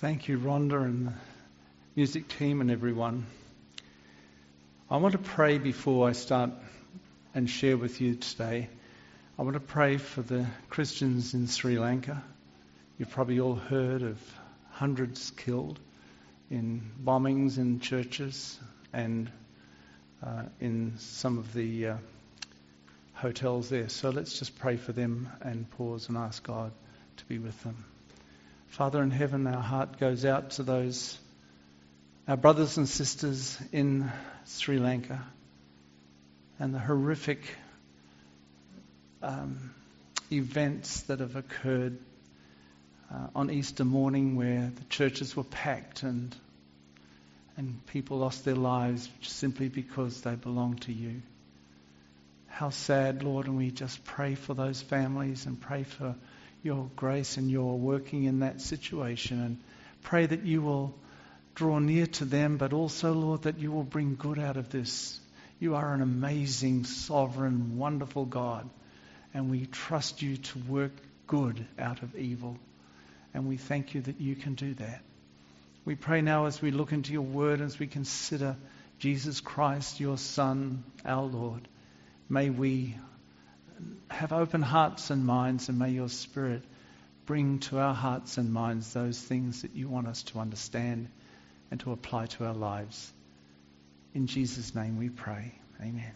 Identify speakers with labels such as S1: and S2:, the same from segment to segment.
S1: Thank you, Rhonda and the music team and everyone. I want to pray before I start and share with you today. I want to pray for the Christians in Sri Lanka. You've probably all heard of hundreds killed in bombings in churches and in some of the hotels there. So let's just pray for them and pause and ask God to be with them. Father in heaven, our heart goes out to our brothers and sisters in Sri Lanka and the horrific events that have occurred on Easter morning, where the churches were packed and people lost their lives simply because they belong to you. How sad, Lord, and we just pray for those families and pray for your grace and your working in that situation, and pray that you will draw near to them, but also, Lord, that you will bring good out of this. You are an amazing, sovereign, wonderful God, and we trust you to work good out of evil, and we thank you that you can do that. We pray now as we look into your word, as we consider Jesus Christ, your Son, our Lord. May we have open hearts and minds, and may your Spirit bring to our hearts and minds those things that you want us to understand and to apply to our lives. In Jesus' name we pray. Amen.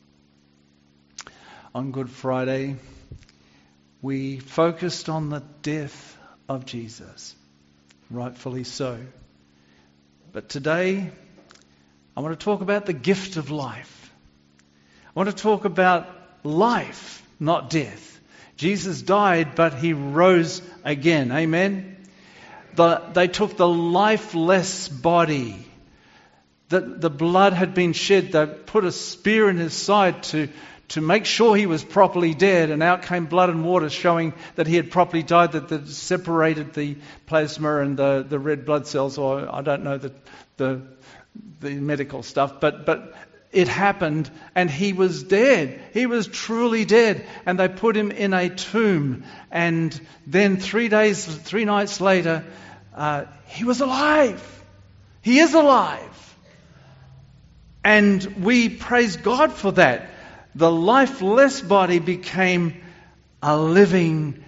S1: On Good Friday, we focused on the death of Jesus, rightfully so. But today, I want to talk about the gift of life. I want to talk about life, not death. Jesus died, but he rose again. Amen? They took the lifeless body. The blood had been shed. They put a spear in his side to make sure he was properly dead. And out came blood and water showing that he had properly died, that separated the plasma and the red blood cells. Or I don't know the medical stuff. But it happened, and he was dead. He was truly dead. And they put him in a tomb. And then 3 nights later, he was alive. He is alive. And we praise God for that. The lifeless body became a living,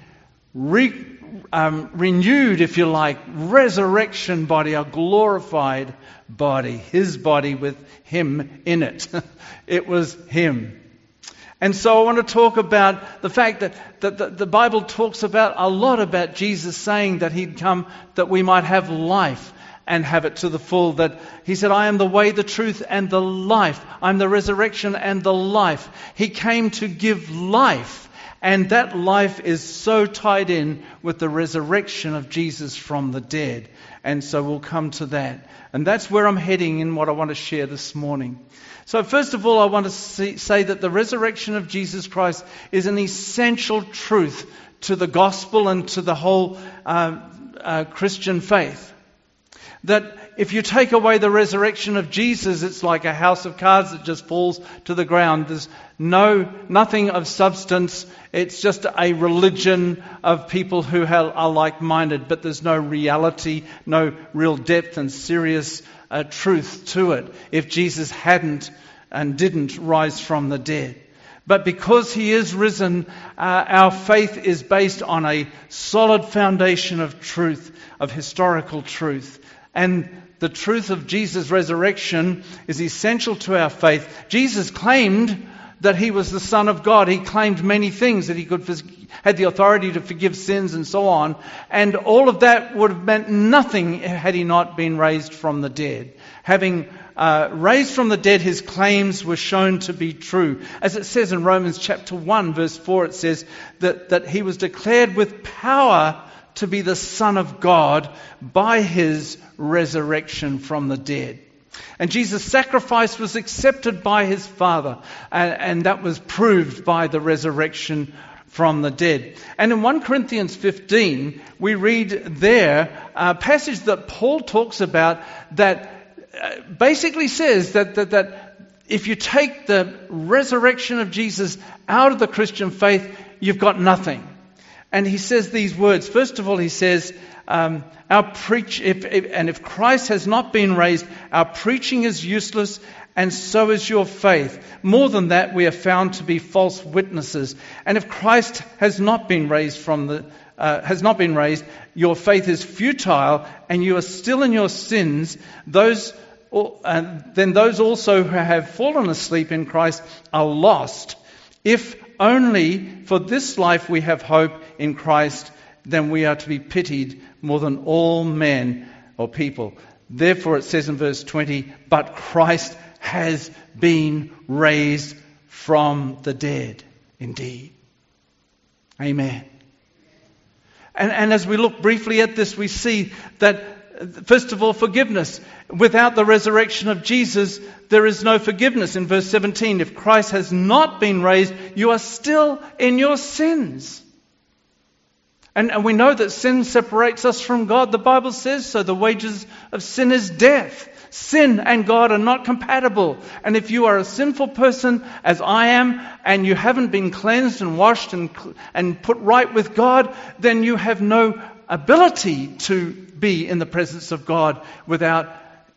S1: renewed, if you like, resurrection body, a glorified body. His body with him in it. It was him. And so I want to talk about the fact that the Bible talks about a lot about Jesus saying that he'd come that we might have life and have it to the full. That he said, I am the way, the truth, and the life. I'm the resurrection and the life. He came to give life. And that life is so tied in with the resurrection of Jesus from the dead. And so we'll come to that. And that's where I'm heading in what I want to share this morning. So first of all, I want to say that the resurrection of Jesus Christ is an essential truth to the gospel and to the whole Christian faith. That if you take away the resurrection of Jesus, it's like a house of cards that just falls to the ground. There's nothing of substance. It's just a religion of people who are like-minded, but there's no reality, no real depth and serious truth to it if Jesus hadn't and didn't rise from the dead. But because he is risen, our faith is based on a solid foundation of truth, of historical truth. And the truth of Jesus' resurrection is essential to our faith. Jesus claimed that he was the Son of God. He claimed many things, that he had the authority to forgive sins and so on. And all of that would have meant nothing had he not been raised from the dead. Having raised from the dead, his claims were shown to be true. As it says in Romans chapter 1, verse 4, it says that he was declared with power to be the Son of God by his resurrection from the dead. And Jesus' sacrifice was accepted by his Father, and that was proved by the resurrection from the dead. And in 1 Corinthians 15, we read there a passage that Paul talks about that basically says that if you take the resurrection of Jesus out of the Christian faith, you've got nothing. And he says these words. First of all, he says, if Christ has not been raised, our preaching is useless, and so is your faith. More than that, we are found to be false witnesses. And if Christ has not been raised your faith is futile, and you are still in your sins. Then those also who have fallen asleep in Christ are lost. If only for this life we have hope in Christ, then we are to be pitied more than all men or people. Therefore it says in verse 20, but Christ has been raised from the dead indeed. Amen. And as we look briefly at this, we see that, first of all, forgiveness. Without the resurrection of Jesus, there is no forgiveness. In verse 17, if Christ has not been raised, you are still in your sins. And we know that sin separates us from God. The Bible says so. The wages of sin is death. Sin and God are not compatible. And if you are a sinful person, as I am, and you haven't been cleansed and washed and put right with God, then you have no ability to be in the presence of God without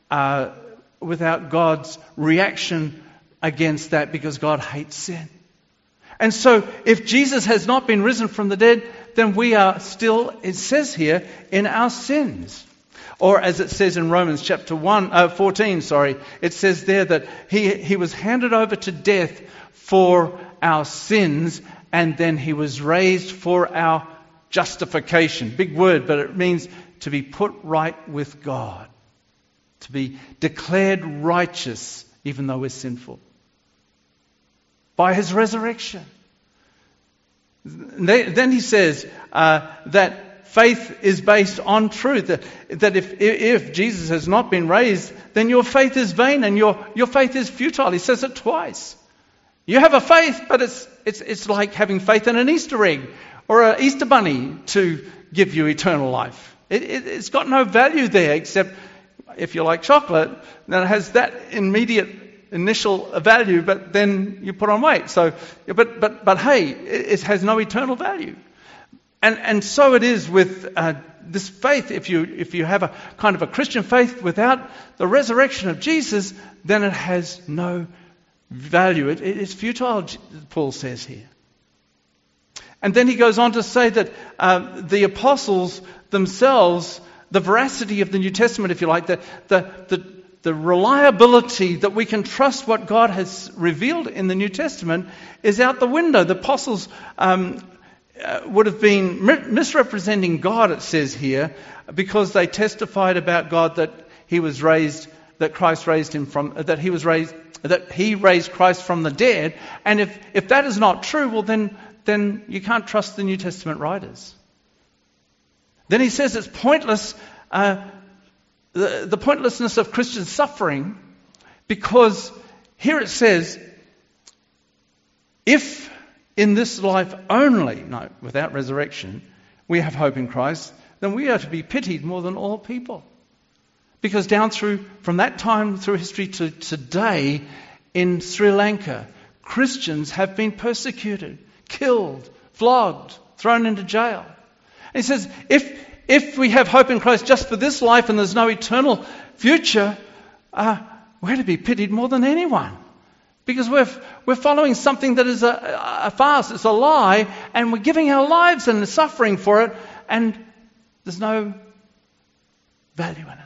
S1: God's reaction against that, because God hates sin. And so if Jesus has not been risen from the dead, then we are still, it says here, in our sins. Or as it says in Romans chapter 14, it says there that he was handed over to death for our sins, and then he was raised for our justification. Big word, but it means to be put right with God. To be declared righteous even though we're sinful. By his resurrection. Then he says that faith is based on truth. That if Jesus has not been raised, then your faith is vain and your faith is futile. He says it twice. You have a faith, but it's like having faith in an Easter egg or an Easter bunny to give you eternal life. It's got no value there, except if you like chocolate, then it has that immediate initial value, but then you put on weight. So, but hey, it has no eternal value. And so it is with this faith. If you have a kind of a Christian faith without the resurrection of Jesus, then it has no value. It is futile, Paul says here. And then he goes on to say that the apostles themselves, the veracity of the New Testament, if you like, the reliability that we can trust what God has revealed in the New Testament is out the window. The apostles would have been misrepresenting God, it says here, because they testified about God that he was raised, that Christ raised him from, that he raised Christ from the dead. And if that is not true, well then you can't trust the New Testament writers. Then he says it's pointless, the pointlessness of Christian suffering, because here it says, if in this life only, without resurrection, we have hope in Christ, then we are to be pitied more than all people. Because from that time through history to today, in Sri Lanka, Christians have been persecuted, killed, flogged, thrown into jail. And he says, if we have hope in Christ just for this life and there's no eternal future, we're to be pitied more than anyone. Because we're following something that is a farce, it's a lie, and we're giving our lives and suffering for it, and there's no value in it.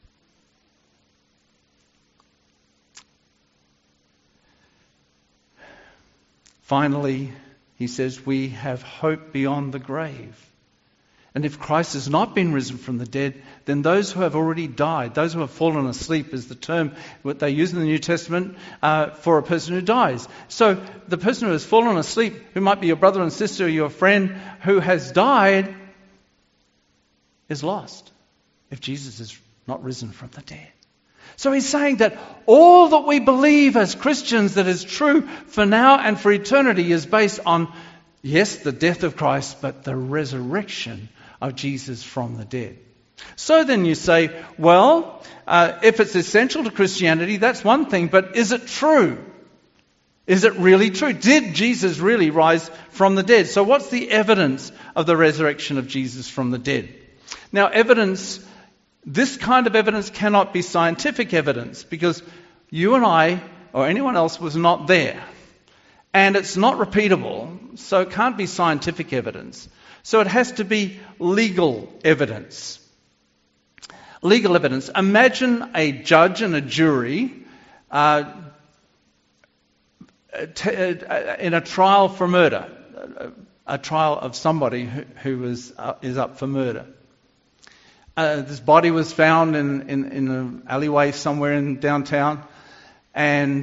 S1: Finally, he says, we have hope beyond the grave. And if Christ has not been risen from the dead, then those who have already died, those who have fallen asleep is the term what they use in the New Testament for a person who dies. So the person who has fallen asleep, who might be your brother and sister or your friend who has died, is lost if Jesus is not risen from the dead. So he's saying that all that we believe as Christians that is true for now and for eternity is based on, yes, the death of Christ, but the resurrection of Jesus from the dead. So then you say, well, if it's essential to Christianity, that's one thing, but is it true? Is it really true? Did Jesus really rise from the dead? So what's the evidence of the resurrection of Jesus from the dead? Now, this kind of evidence cannot be scientific evidence because you and I or anyone else was not there. And it's not repeatable, so it can't be scientific evidence. So it has to be legal evidence. Legal evidence. Imagine a judge and a jury in a trial for murder, a trial of somebody who is up for murder. This body was found in an alleyway somewhere in downtown, and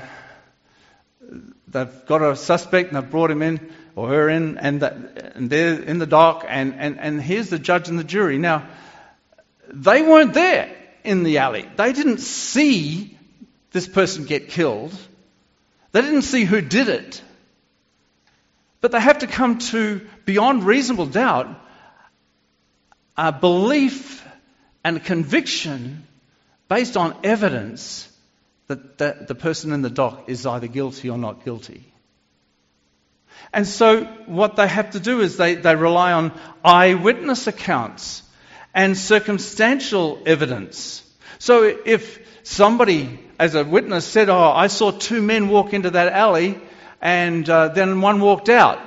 S1: they've got a suspect and they've brought him in or her in, and they're in the dock, and here's the judge and the jury. Now, they weren't there in the alley. They didn't see this person get killed. They didn't see who did it. But they have to come to, beyond reasonable doubt, a belief and a conviction based on evidence that the person in the dock is either guilty or not guilty. And so what they have to do is they rely on eyewitness accounts and circumstantial evidence. So if somebody, as a witness, said, I saw two men walk into that alley and then one walked out.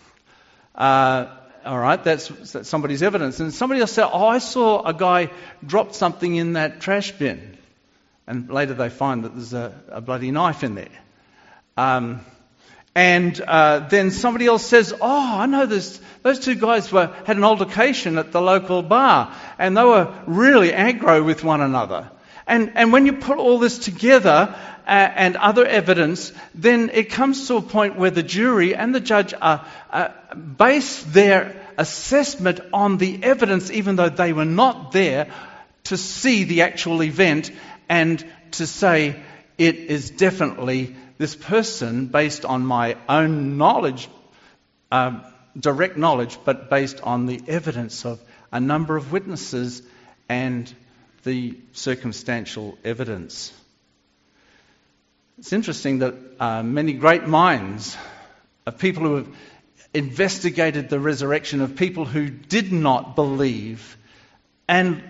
S1: All right, that's somebody's evidence. And somebody else said, I saw a guy drop something in that trash bin. And later they find that there's a bloody knife in there. Then somebody else says, I know those two guys had an altercation at the local bar, and they were really aggro with one another. And when you put all this together and other evidence, then it comes to a point where the jury and the judge base their assessment on the evidence, even though they were not there to see the actual event, and to say it is definitely this person based on my own knowledge, direct knowledge, but based on the evidence of a number of witnesses and the circumstantial evidence. It's interesting that many great minds of people who have investigated the resurrection, of people who did not believe, and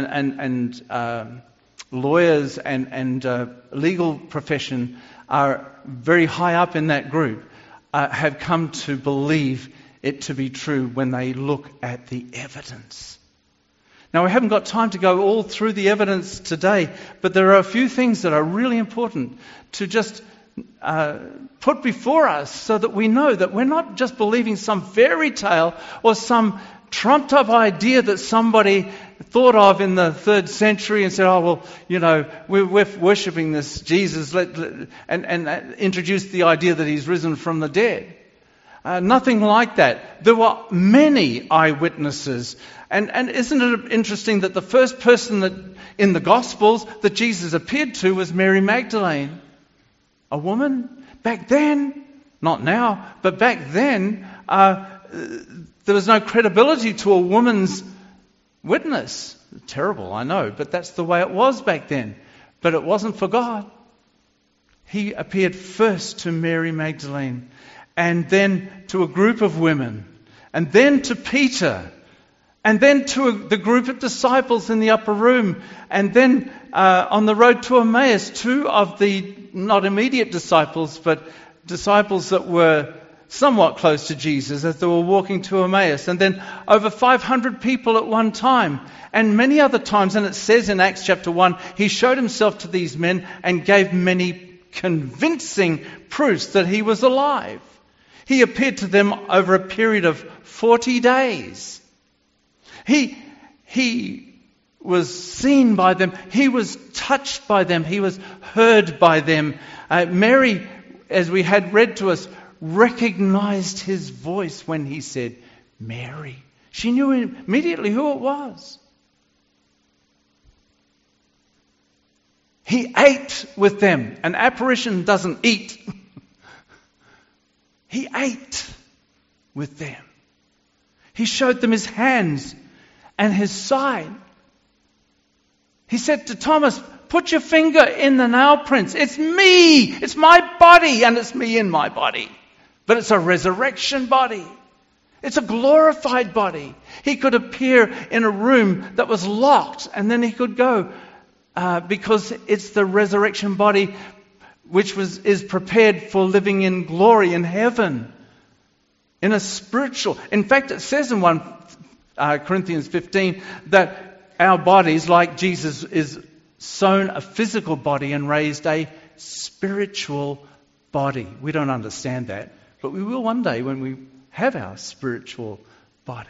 S1: lawyers and legal profession are very high up in that group, have come to believe it to be true when they look at the evidence. Now, we haven't got time to go all through the evidence today, but there are a few things that are really important to just put before us so that we know that we're not just believing some fairy tale or some trumped up idea that somebody thought of in the 3rd century and said, we're worshipping this Jesus, and introduced the idea that he's risen from the dead. Nothing like that. There were many eyewitnesses. And isn't it interesting that the first person that in the Gospels that Jesus appeared to was Mary Magdalene? A woman? Back then, not now, but back then, there was no credibility to a woman's witness. Terrible, I know, but that's the way it was back then. But it wasn't for God. He appeared first to Mary Magdalene, and then to a group of women, and then to Peter, and then to the group of disciples in the upper room, and then on the road to Emmaus, two of the not immediate disciples, but disciples that were somewhat close to Jesus as they were walking to Emmaus, and then over 500 people at one time, and many other times. And it says in Acts chapter 1, he showed himself to these men and gave many convincing proofs that he was alive. He appeared to them over a period of 40 days. He was seen by them. He was touched by them. He was heard by them. Mary, as we had read to us, recognized his voice when he said, Mary. She knew immediately who it was. He ate with them. An apparition doesn't eat. He ate with them. He showed them his hands and his side. He said to Thomas, Put your finger in the nail prints. It's me. It's my body, and it's me in my body. But it's a resurrection body. It's a glorified body. He could appear in a room that was locked, and then he could go because it's the resurrection body which is prepared for living in glory in heaven, in a spiritual. In fact, it says in 1 Corinthians 15 that our bodies, like Jesus, is sown a physical body and raised a spiritual body. We don't understand that, but we will one day when we have our spiritual body.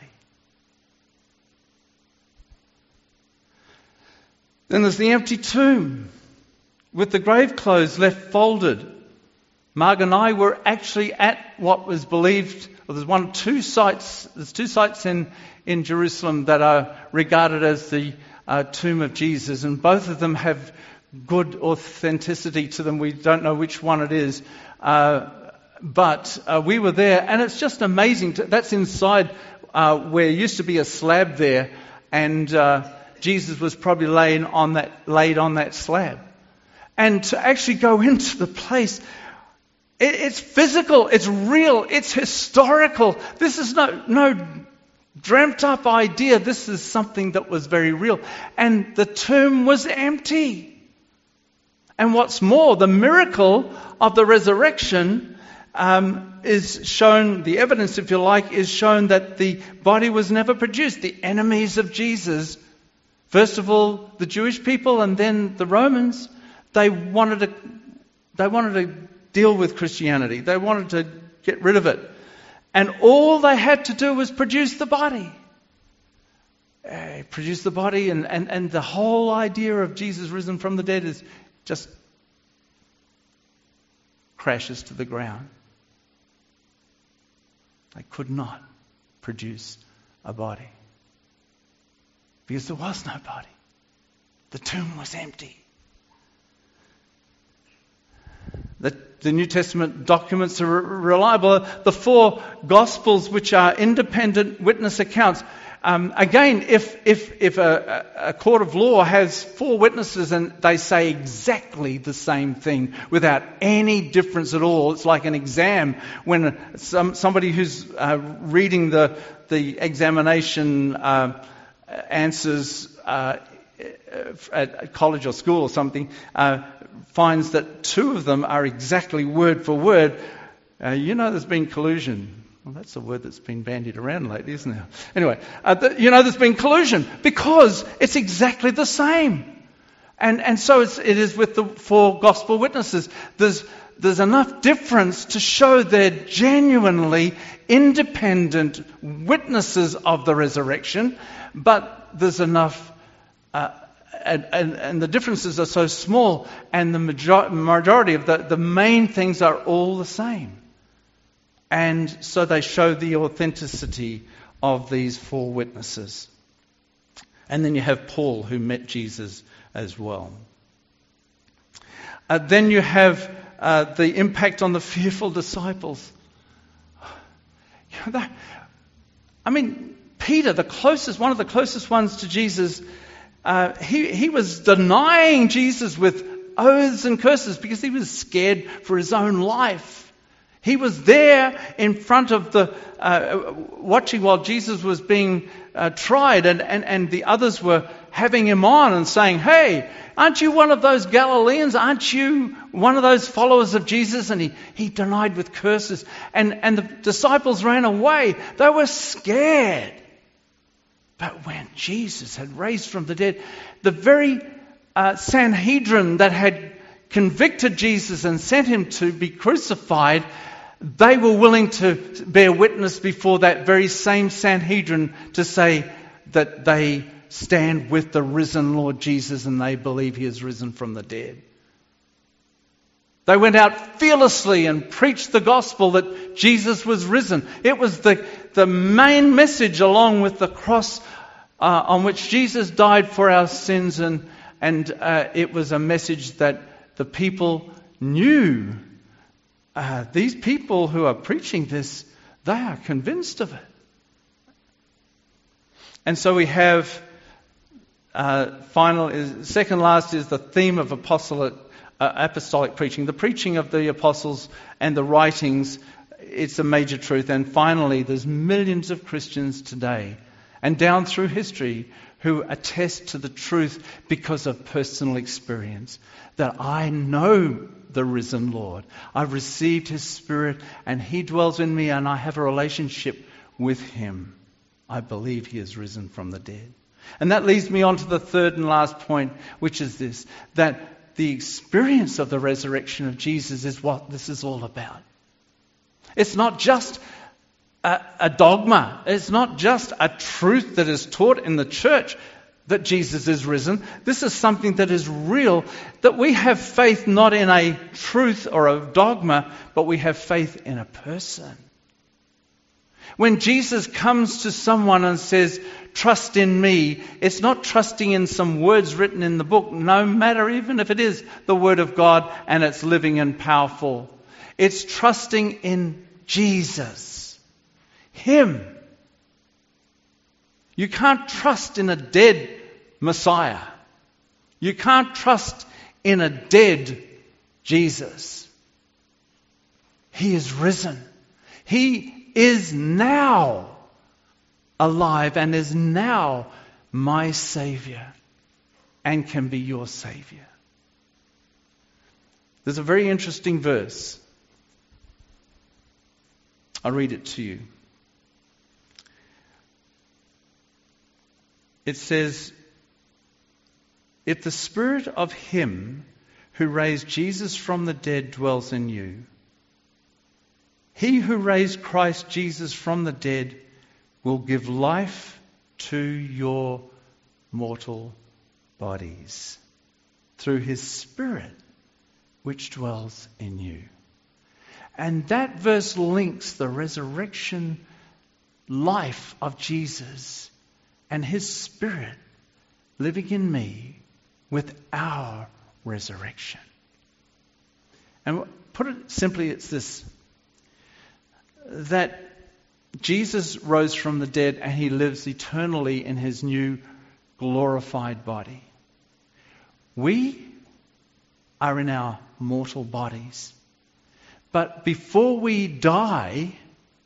S1: Then there's the empty tomb with the grave clothes left folded. Marg and I were actually at what was believed, there's two sites in Jerusalem that are regarded as the tomb of Jesus, and both of them have good authenticity to them. We don't know which one it is, but we were there, and it's just amazing. That's inside where used to be a slab there, and Jesus was probably laid on that slab. And to actually go into the place, it's physical, it's real, it's historical. This is no dreamt up idea. This is something that was very real. And the tomb was empty. And what's more, the miracle of the resurrection is shown, the evidence, if you like, is shown that the body was never produced. The enemies of Jesus, first of all, the Jewish people and then the Romans, they wanted to deal with Christianity. They wanted to get rid of it. And all they had to do was produce the body. Produce the body, and the whole idea of Jesus risen from the dead is just crashes to the ground. They could not produce a body because there was no body. The tomb was empty. The New Testament documents are reliable. The four Gospels, which are independent witness accounts. Again, if a court of law has four witnesses and they say exactly the same thing without any difference at all, it's like an exam when somebody who's reading the examination answers at college or school or something, finds that two of them are exactly word for word. There's been collusion. Well, that's a word that's been bandied around lately, isn't it? Anyway, there's been collusion because it's exactly the same. And so it is with the four gospel witnesses. There's enough difference to show they're genuinely independent witnesses of the resurrection, but there's enough, and the differences are so small, and the majority of the main things are all the same. And so they show the authenticity of these four witnesses. And then you have Paul, who met Jesus as well. Then you have the impact on the fearful disciples. Peter, one of the closest ones to Jesus, he was denying Jesus with oaths and curses because he was scared for his own life. He was there in front of watching while Jesus was being tried, and the others were having him on and saying, "Hey, aren't you one of those Galileans? Aren't you one of those followers of Jesus?" And he denied with curses. And the disciples ran away. They were scared. But when Jesus had raised from the dead, the very Sanhedrin that had convicted Jesus and sent him to be crucified, they were willing to bear witness before that very same Sanhedrin to say that they stand with the risen Lord Jesus and they believe he has risen from the dead. They went out fearlessly and preached the gospel that Jesus was risen. It was the main message, along with the cross on which Jesus died for our sins, and it was a message that the people knew. These people who are preaching this, they are convinced of it. And so we have second last is the theme of apostolic preaching. The preaching of the apostles and the writings, it's a major truth. And finally, there's millions of Christians today and down through history who attest to the truth because of personal experience. That I know the risen Lord. I've received His Spirit and He dwells in me and I have a relationship with Him. I believe He is risen from the dead. And that leads me on to the third and last point, which is this, that the experience of the resurrection of Jesus is what this is all about. It's not just a dogma. It's not just a truth that is taught in the church that Jesus is risen. This is something that is real, that we have faith not in a truth or a dogma, but we have faith in a person. When Jesus comes to someone and says, trust in me, it's not trusting in some words written in the book, no matter even if it is the Word of God and it's living and powerful. It's trusting in Jesus, Him. You can't trust in a dead Messiah. You can't trust in a dead Jesus. He is risen. He is now alive and is now my Savior and can be your Savior. There's a very interesting verse. I'll read it to you. It says, if the Spirit of Him who raised Jesus from the dead dwells in you, He who raised Christ Jesus from the dead will give life to your mortal bodies through His Spirit which dwells in you. And that verse links the resurrection life of Jesus and His Spirit living in me with our resurrection. And put it simply, it's this, that Jesus rose from the dead and He lives eternally in His new glorified body. We are in our mortal bodies. But before we die,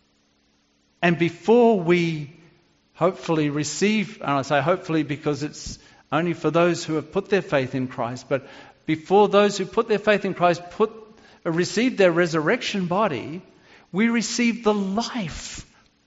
S1: and before we hopefully receive, and I say hopefully because it's only for those who have put their faith in Christ, but before those who put their faith in Christ receive their resurrection body, we receive the life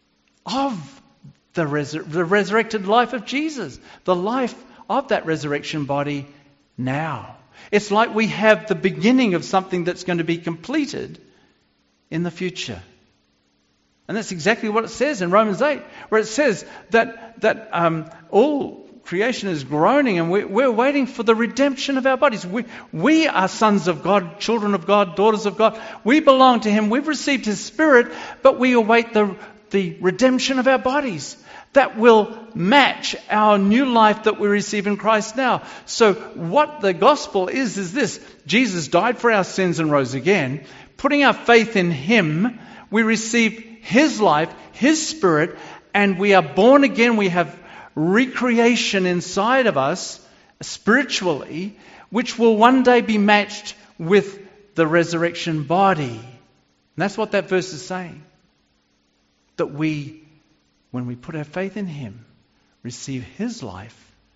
S1: of the resurrected life of Jesus, the life of that resurrection body now. It's like we have the beginning of something that's going to be completed in the future. And that's exactly what it says in Romans 8, where it says that all creation is groaning and we're waiting for the redemption of our bodies. We are sons of God, children of God, daughters of God. We belong to Him. We've received His Spirit, but we await the redemption of our bodies that will match our new life that we receive in Christ now. So what the gospel is this. Jesus died for our sins and rose again. Putting our faith in Him, we receive His life, His Spirit, and we are born again. We have recreation inside of us, spiritually, which will one day be matched with the resurrection body. And that's what that verse is saying. That we, when we put our faith in Him, receive His life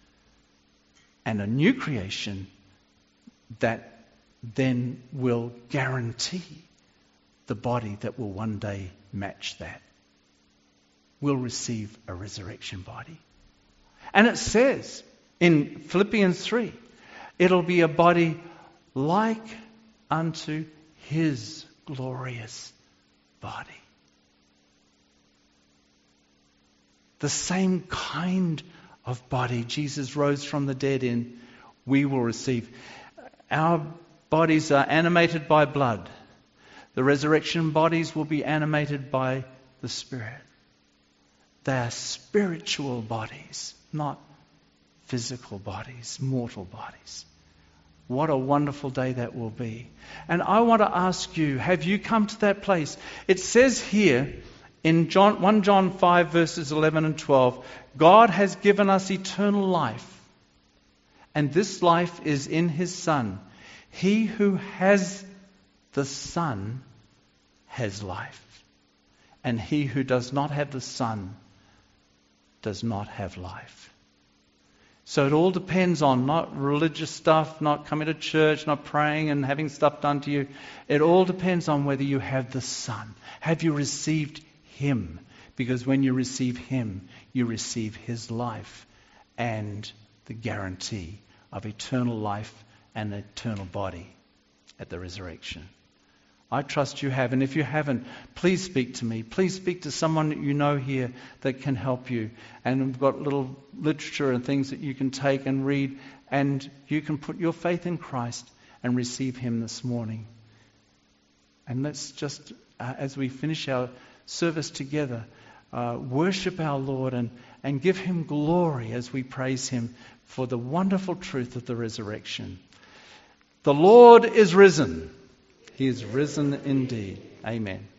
S1: and a new creation that then will guarantee the body that will one day match that. We'll receive a resurrection body. And it says in Philippians 3, it'll be a body like unto His glorious body. The same kind of body Jesus rose from the dead in, we will receive. Our bodies are animated by blood. The resurrection bodies will be animated by the Spirit. They are spiritual bodies, not physical bodies, mortal bodies. What a wonderful day that will be. And I want to ask you, have you come to that place? It says here in 1 John 5 verses 11 and 12, God has given us eternal life, and this life is in his Son. He who has the Son has life. And he who does not have the Son does not have life. So it all depends on not religious stuff, not coming to church, not praying and having stuff done to you. It all depends on whether you have the Son. Have you received him? Because when you receive him, you receive his life and the guarantee of eternal life and an eternal body at the resurrection. I trust you have. And if you haven't, please speak to me. Please speak to someone that you know here that can help you. And we've got little literature and things that you can take and read. And you can put your faith in Christ and receive him this morning. And let's just, as we finish our service together, worship our Lord and give him glory as we praise him for the wonderful truth of the resurrection. The Lord is risen. He is risen indeed. Amen.